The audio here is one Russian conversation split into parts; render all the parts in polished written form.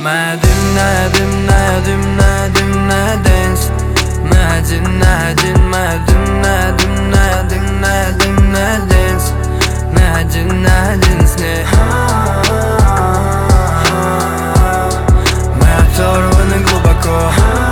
Моя дымная, дымная, дымная, дымная дэнс. Мы один на один, моя дымная, дымная, дымная, дымная дэнс. Мы один на один с ней. Мы оторваны глубоко,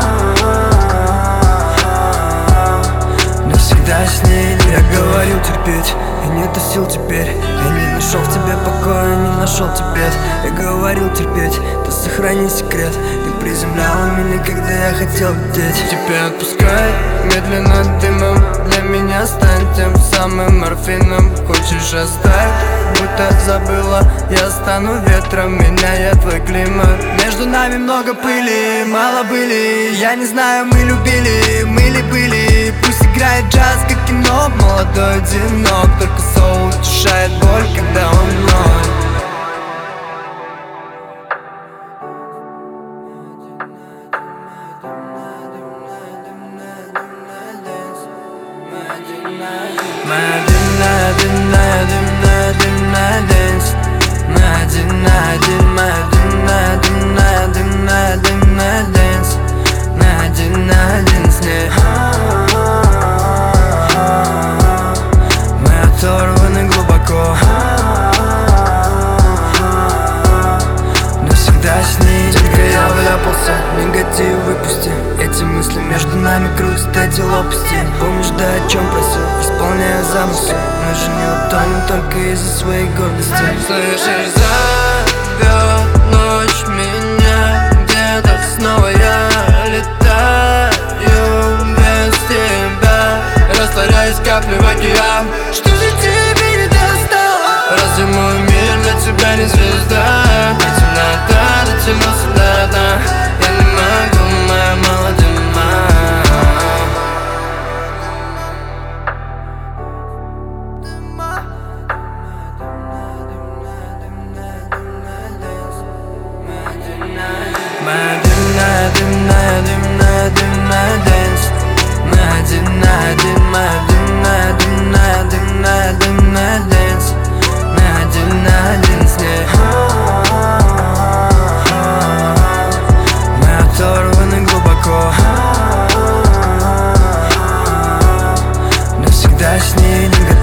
навсегда с ней. Я говорил терпеть, и нету сил теперь. Я не нашел в тебе покоя, не нашел тебе. Я говорил терпеть, ты сохрани секрет. Ты приземляла меня, когда я хотел лететь. Теперь отпускай, медленно дымом. Для меня стань тем самым морфином. Хочешь оставь, будто забыла. Я стану ветром, меняя твой климат. Между нами много пыли, мало были. Я не знаю, мы любили, мы ли были. Пусть играет джаз, как кино. Молодой одинок, только соул утешает боль, когда он вновь. Моя дымная, дымная, дымная, дымная дэнс. Мы один на один, моя дымная, дымная, дымная, дымная дэнс. Мы один на один с ней. Мы оторваны глубоко, навсегда с ней. Только я вляпался, негатив выпусти. Эти мысли между нами крутят эти лопасти. Помнишь, да о чем просил, исполняя замыслы. Мы же не утонем только из-за своей гордости. Слышишь, зовет ночь меня где-то. Снова я летаю без тебя, растворяюсь капли в океан. Что же тебе не достало? Разве мой мир для тебя не звезда? И темнота дотянулся до дна. Я не могу, моя молодая. Моя дымная, дымная, дымная, дымная дэнс. Мы один на один, моя дымная, дымная, дымная, дымная дэнс. Мы один на один с ней. Мы оторваны глубоко, навсегда с ней не готовы.